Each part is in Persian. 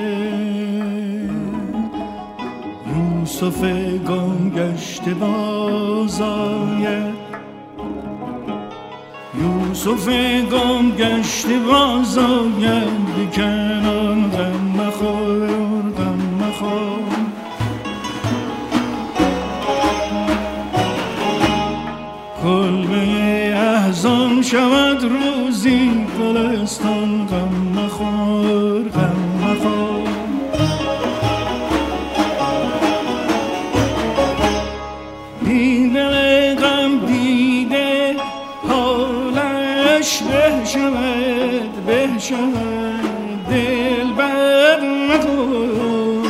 یوسف گم گشته باز آید، یوسف گم گشته باز آید، به کنان غم مخور غم مخور. کلبه احزان شود روزی، گلستان غم مخور غم مخور. دیده غم دیده حالش به شود به شود، دل بر مکن.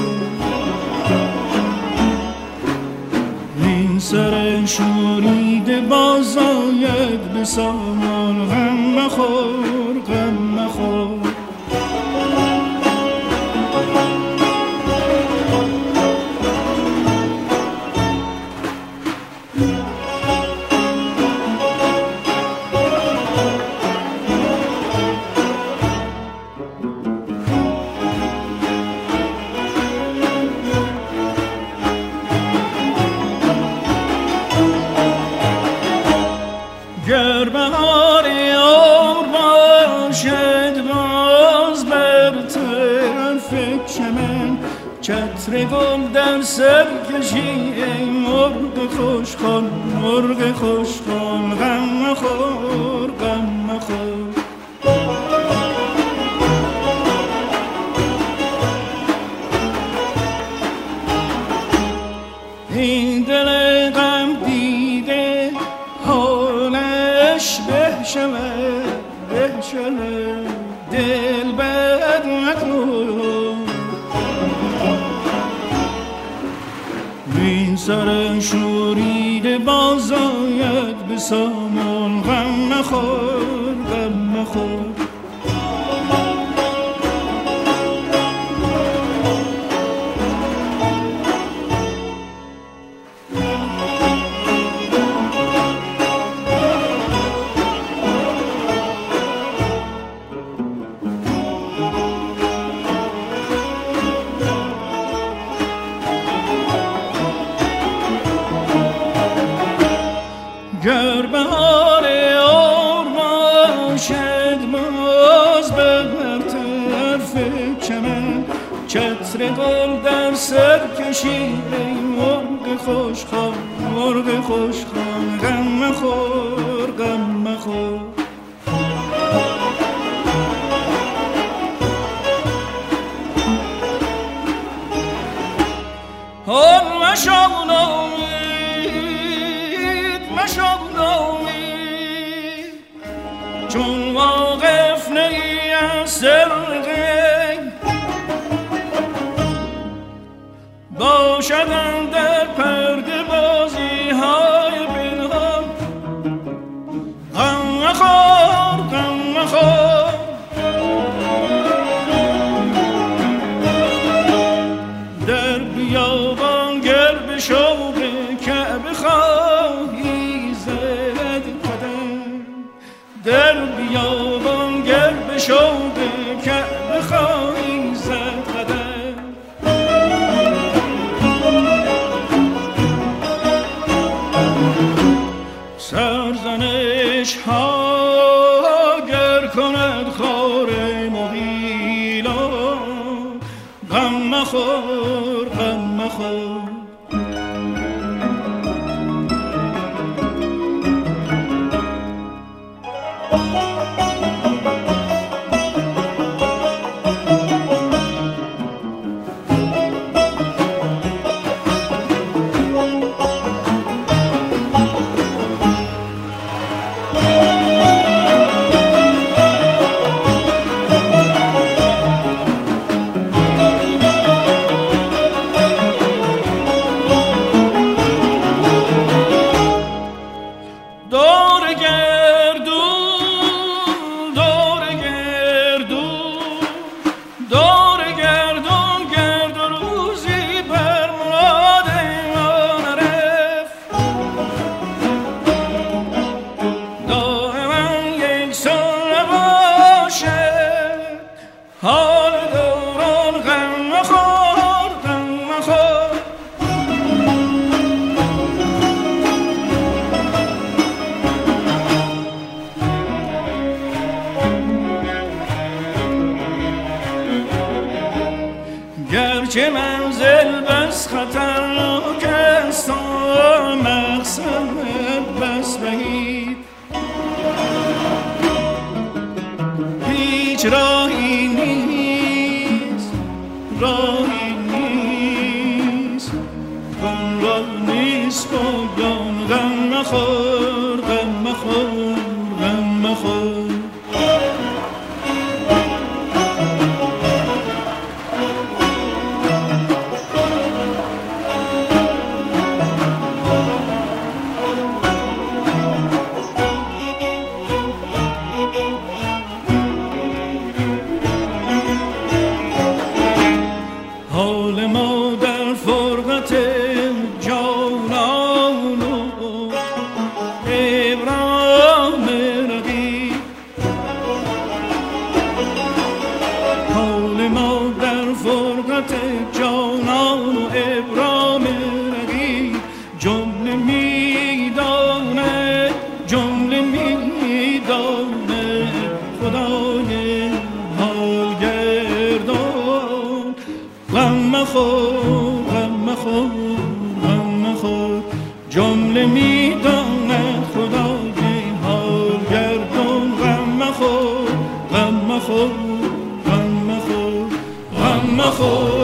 این سر شوریده باز آید، به سامان غم مخور غم مخور. گر بهار عمر باشد باز بر طرف چمن، چتر گل در سر کشی ای مرغ خوشخوان مرغ خوشخوان. غم مخور غم مخور. این دل غم دیده حالش به شود به شود، دل بد مکن. این سر شوریده باز آید، به سامان غم مخور غم مخور. گر بهار عمر باشد باز بر طرف چمن، چتر گل در سر کشی ای مرغ خوشخوان مرغ خوشخوان. غم مخور غم مخور. حال مشو نامید، چون واقف نی از سرقه، باشدن در پرده بازی های پنهان. غم مخور غم مخور. در بیابان گر به شوق کعبه خواهی زد قدم، در بیابان گر به شوق کعبه خواهی زد قدم. سرزنش ها گر کند خار مغیلان، غم مخور غم مخور. گرچه منزل بس خطرناک است و مقصد بس بعید، هیچ راهی نیست، راهی نیست، غم را نیست پایان. غم مخور، غم مخور، غم مخور. حال ما در فرقت جانان و ابرام رقیب، حال ما در فرقت جانان و ابرام رقیب. جمله میدانه، جمله میدانه خدای حال گردان. غم مخور، غم مخور، غم مخور. جمله میداند خدای حال گردان. غم مخور، غم مخور، غم مخور، غم مخور.